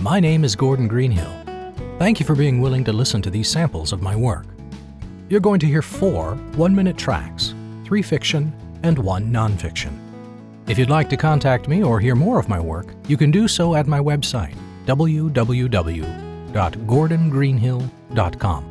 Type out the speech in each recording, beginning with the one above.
My name is Gordon Greenhill. Thank you for being willing to listen to these samples of my work. You're going to hear 4 one-minute tracks, 3 fiction and 1 nonfiction. If you'd like to contact me or hear more of my work, you can do so at my website, www.gordongreenhill.com.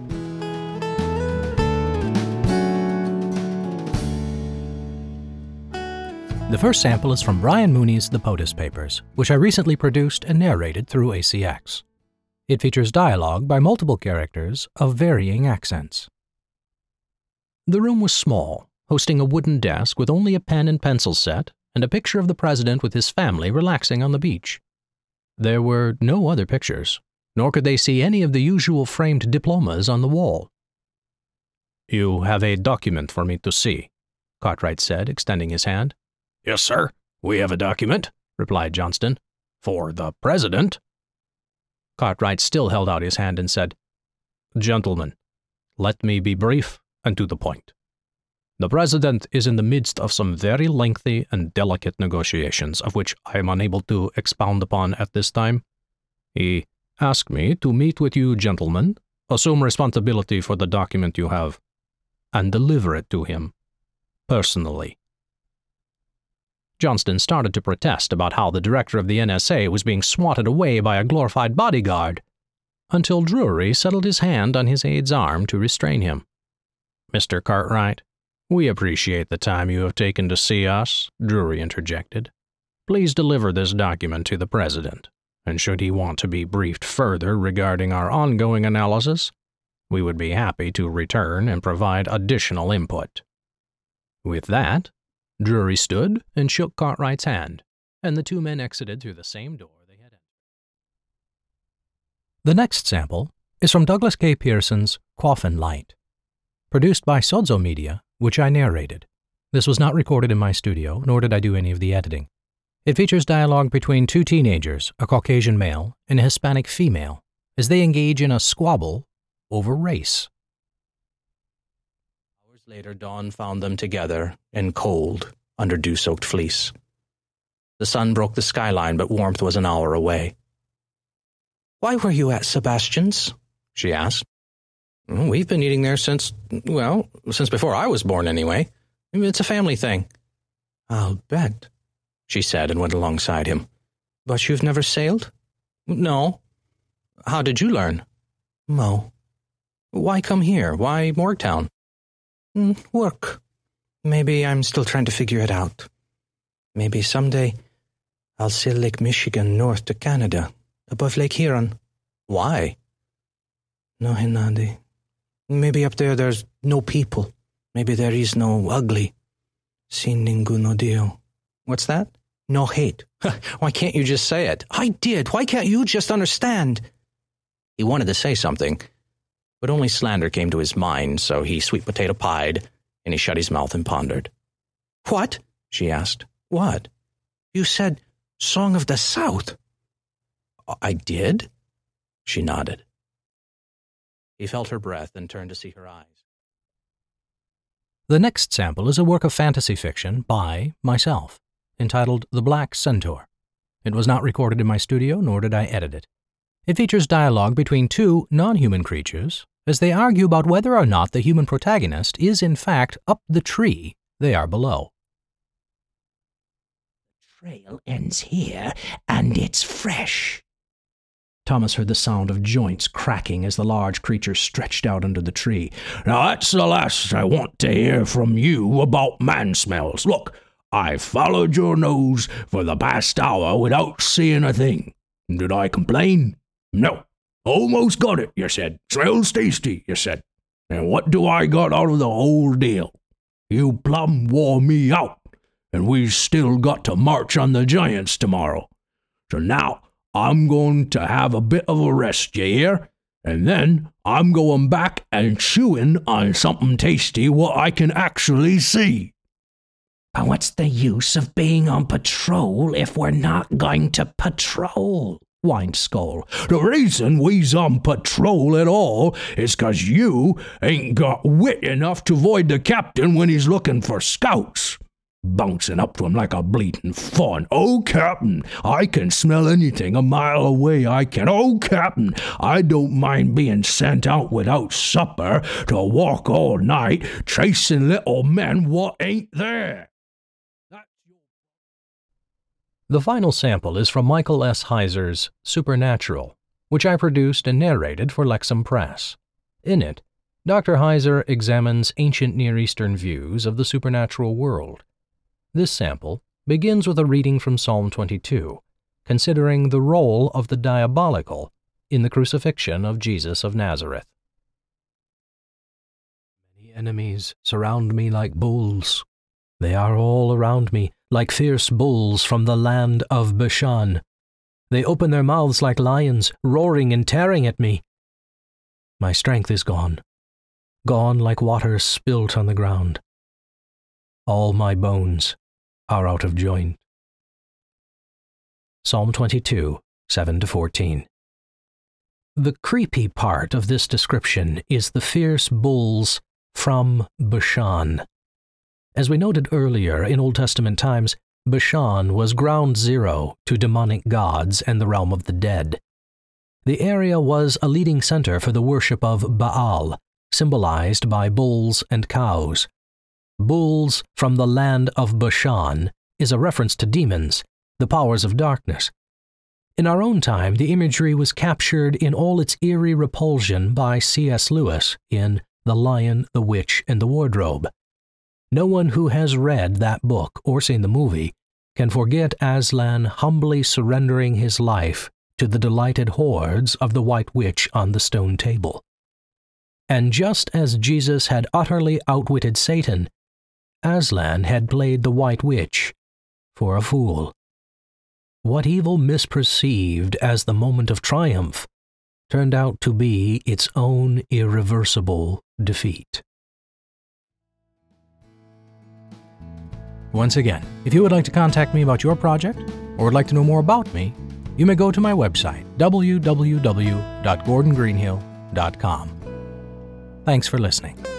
The first sample is from Brian Mooney's The POTUS Papers, which I recently produced and narrated through ACX. It features dialogue by multiple characters of varying accents. The room was small, hosting a wooden desk with only a pen and pencil set and a picture of the president with his family relaxing on the beach. There were no other pictures, nor could they see any of the usual framed diplomas on the wall. "You have a document for me to see," Cartwright said, extending his hand. "Yes, sir. We have a document," replied Johnston. "For the president." Cartwright still held out his hand and said, "Gentlemen, let me be brief and to the point. The president is in the midst of some very lengthy and delicate negotiations, of which I am unable to expound upon at this time. He asked me to meet with you gentlemen, assume responsibility for the document you have, and deliver it to him, personally." Johnston started to protest about how the director of the NSA was being swatted away by a glorified bodyguard, until Drury settled his hand on his aide's arm to restrain him. "Mr. Cartwright, we appreciate the time you have taken to see us," Drury interjected. "Please deliver this document to the president, and should he want to be briefed further regarding our ongoing analysis, we would be happy to return and provide additional input." With that, Drury stood and shook Cartwright's hand, and the 2 men exited through the same door they had entered. The next sample is from Douglas K. Pearson's Coffin Light, produced by Sozo Media, which I narrated. This was not recorded in my studio, nor did I do any of the editing. It features dialogue between 2 teenagers, a Caucasian male and a Hispanic female, as they engage in a squabble over race. Later, dawn found them together and cold under dew-soaked fleece. The sun broke the skyline, but warmth was an hour away. "Why were you at Sebastian's?" she asked. "We've been eating there since before I was born anyway. It's a family thing." "I'll bet," she said and went alongside him. "But you've never sailed?" "No." "How did you learn?" "Mo." "Why come here? Why Morgtown?" "Work. Maybe I'm still trying to figure it out. Maybe someday I'll sail Lake Michigan north to Canada, above Lake Huron." "Why?" "No hinadi. Maybe up there there's no people. Maybe there is no ugly. Sin ninguno dio." "What's that?" "No hate." "Why can't you just say it?" "I did. Why can't you just understand?" He wanted to say something, but only slander came to his mind, so he sweet potato pied, and he shut his mouth and pondered. "What?" she asked. "What?" "You said Song of the South." "I did?" She nodded. He felt her breath and turned to see her eyes. The next sample is a work of fantasy fiction by myself, entitled The Black Centaur. It was not recorded in my studio, nor did I edit it. It features dialogue between 2 non-human creatures as they argue about whether or not the human protagonist is in fact up the tree they are below. "The trail ends here, and it's fresh." Thomas heard the sound of joints cracking as the large creature stretched out under the tree. "Now that's the last I want to hear from you about man smells. Look, I followed your nose for the past hour without seeing a thing. Did I complain? No. Almost got it, you said. Smells tasty, you said. And what do I got out of the whole deal? You plumb wore me out, and we still got to march on the Giants tomorrow. So now I'm going to have a bit of a rest, you hear? And then I'm going back and chewing on something tasty what I can actually see." "But what's the use of being on patrol if we're not going to patrol?" whined Skull. "The reason we's on patrol at all is 'cause you ain't got wit enough to avoid the captain when he's looking for scouts. bouncing up to him like a bleating fawn. "Oh, Captain, I can smell anything a mile away, I can. Oh, Captain, I don't mind being sent out without supper to walk all night chasing little men what ain't there." The final sample is from Michael S. Heiser's Supernatural, which I produced and narrated for Lexham Press. In it, Dr. Heiser examines ancient Near Eastern views of the supernatural world. This sample begins with a reading from Psalm 22, considering the role of the diabolical in the crucifixion of Jesus of Nazareth. "Many enemies surround me like bulls. They are all around me, like fierce bulls from the land of Bashan. They open their mouths like lions, roaring and tearing at me. My strength is gone, gone like water spilt on the ground. All my bones are out of joint." Psalm 22, 7-14. The creepy part of this description is the fierce bulls from Bashan. As we noted earlier, in Old Testament times, Bashan was ground zero to demonic gods and the realm of the dead. The area was a leading center for the worship of Baal, symbolized by bulls and cows. Bulls from the land of Bashan is a reference to demons, the powers of darkness. In our own time, the imagery was captured in all its eerie repulsion by C.S. Lewis in The Lion, the Witch, and the Wardrobe. No one who has read that book or seen the movie can forget Aslan humbly surrendering his life to the delighted hordes of the White Witch on the stone table. And just as Jesus had utterly outwitted Satan, Aslan had played the White Witch for a fool. What evil misperceived as the moment of triumph turned out to be its own irreversible defeat. Once again, if you would like to contact me about your project or would like to know more about me, you may go to my website, www.gordongreenhill.com. Thanks for listening.